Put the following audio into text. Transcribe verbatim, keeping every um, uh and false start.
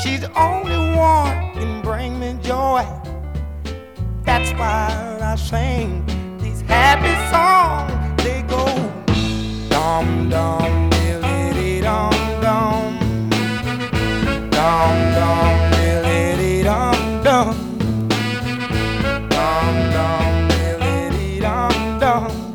She's the only one can bring me joy. That's why I sing these happy songs. They go dum dum diddly dum dum, dum dum diddly dum dum, dum dum diddly dum dum.